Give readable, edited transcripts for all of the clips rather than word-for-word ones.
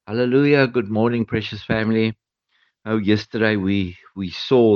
Hallelujah. Good morning, precious family. Oh, yesterday we saw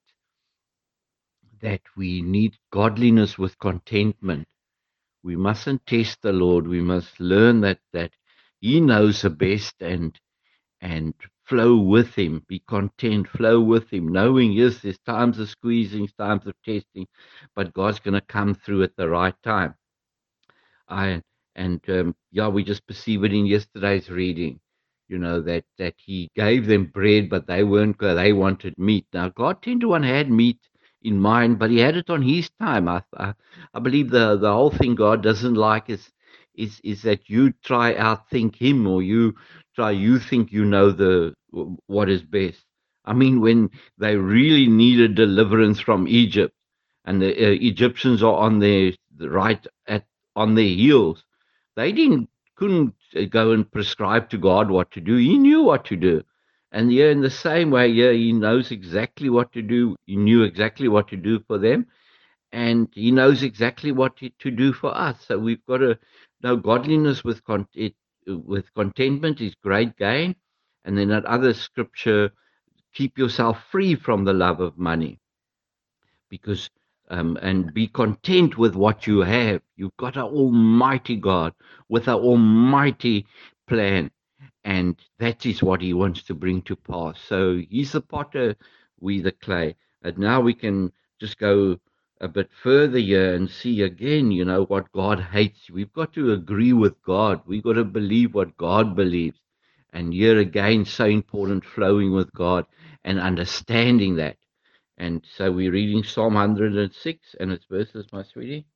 that we need godliness with contentment. We mustn't test the Lord. We must learn that He knows the best and flow with Him. Be content, flow with Him, knowing yes, there's times of squeezing, times of testing, but God's going to come through at the right time. I yeah, we just perceive it in yesterday's reading. That he gave them bread, but they weren't. They wanted meat. Now God 10 to 1 had meat in mind, but He had it on His time. I believe the whole thing God doesn't like is that you try outthink Him, or you think you know what is best. I mean, when they really needed deliverance from Egypt, and the Egyptians are on their right at on their heels. They didn't couldn't go and prescribe to God what to do. He knew what to do. And yeah, in the same way, yeah, he knows exactly what to do. He knew exactly what to do for them, and he knows exactly what to do for us. So we've got to know godliness with contentment is great gain. And then that other scripture, keep yourself free from the love of money, because and be content with what you have. You've got an almighty God with an almighty plan, and that is what He wants to bring to pass. So He's the potter, we the clay. And now we can just go a bit further here and see again, what God hates. We've got to agree with God. We've got to believe what God believes. And here again, so important, flowing with God and understanding that. And so we're reading Psalm 106 and its verses, my sweetie,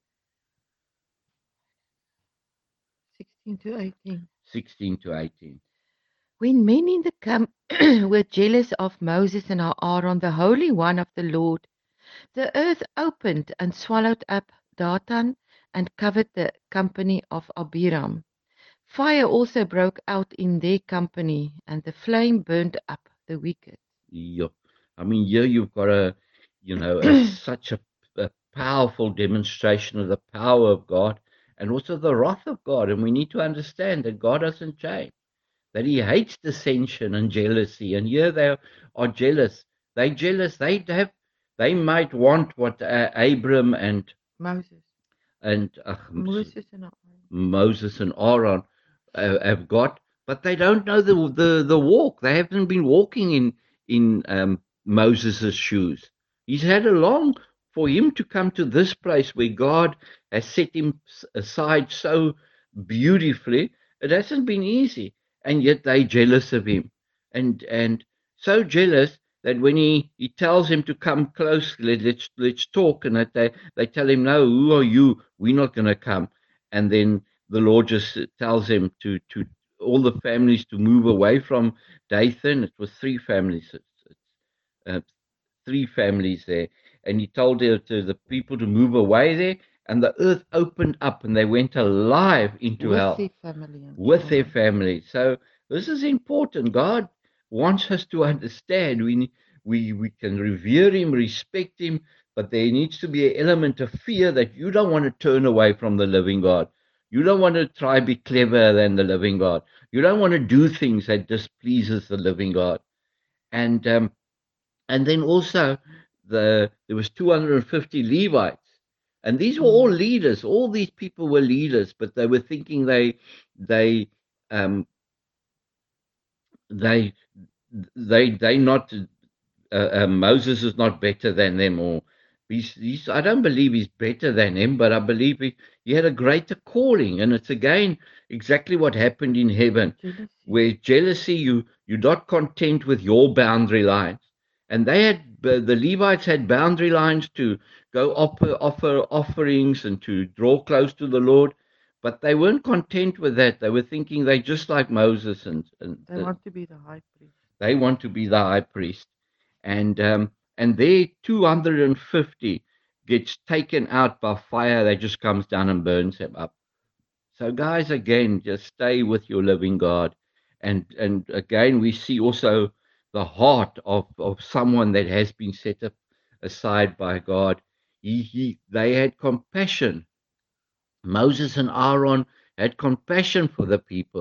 16 to 18. 16 to 18. When men in the camp were jealous of Moses and Aaron, the Holy One of the Lord, the earth opened and swallowed up Dathan and covered the company of Abiram. Fire also broke out in their company, and the flame burned up the wicked. Yup. I mean, here you've got such a powerful demonstration of the power of God and also the wrath of God. And we need to understand that God doesn't change, that He hates dissension and jealousy. And here they are jealous. They jealous. They might want what Abram Moses. and Moses and Aaron. Moses and Aaron have got, but they don't know the walk. They haven't been walking in Moses' shoes. He's had a long for him to come to this place where God has set him aside so beautifully. It hasn't been easy, and yet they jealous of him, and so jealous that when he tells him to come close, let's talk, and that they tell him, no, who are you? We're not going to come. And then the Lord just tells him to all the families to move away from Dathan. It was three families, uh, three families there, and he told to the people to move away there, and the earth opened up, and they went alive into With hell their family and with their children. families. So this is important. God wants us to understand. We can revere Him, respect Him, but there needs to be an element of fear that you don't want to turn away from the living God. You don't want to try be clever than the living God. You don't want to do things that displeases the living God. And then also there was 250 Levites, and these were all Mm. leaders. All these people were leaders, but they were thinking they um, they they not Moses is not better than them, or I don't believe he's better than him, but I believe he had a greater calling, and it's again exactly what happened in heaven, Jealousy. where jealousy, you're not content with your boundary lines, and they had the Levites had boundary lines to go offer offerings and to draw close to the Lord, but they weren't content with that. They were thinking they just like Moses, They want to be the high priest. they want to be the high priest, and their 250 gets taken out by fire. That just comes down and burns them up. So, guys, again, just stay with your living God, and again, we see also the heart of someone that has been set up aside by God. They had compassion. Moses and Aaron had compassion for the people.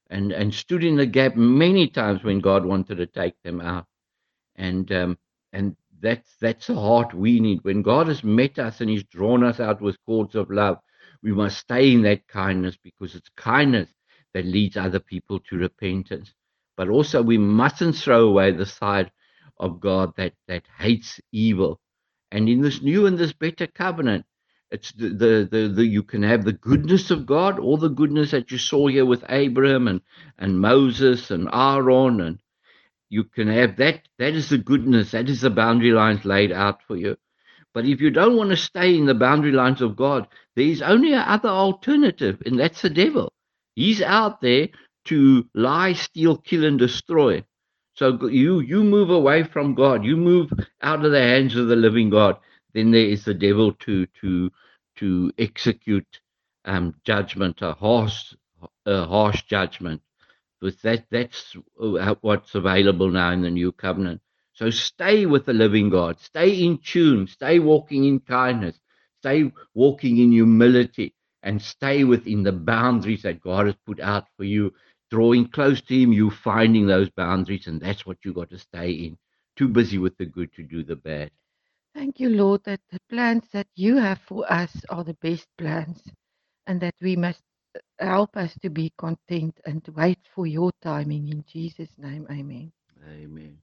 and stood in the gap many times when God wanted to take them out. And that's the heart we need. When God has met us and He's drawn us out with cords of love, we must stay in that kindness, because it's kindness that leads other people to repentance. But also, we mustn't throw away the side of God that hates evil. And in this new and this better covenant, it's the you can have the goodness of God, all the goodness that you saw here with Abraham and Moses and Aaron, and you can have that. That is the goodness. That is the boundary lines laid out for you. But if you don't want to stay in the boundary lines of God, there is only a other alternative, and that's the devil. He's out there to lie, steal, kill, and destroy. So you move away from God. You move out of the hands of the living God. Then there is the devil to execute judgment, a harsh judgment. Because that's what's available now in the new covenant. So stay with the living God. Stay in tune. Stay walking in kindness. Stay walking in humility, and stay within the boundaries that God has put out for you. Drawing close to Him, you finding those boundaries, and that's what you got to stay in. Too busy with the good to do the bad. Thank you, Lord, that the plans that you have for us are the best plans, and that we must help us to be content and wait for your timing. In Jesus' name, amen. Amen.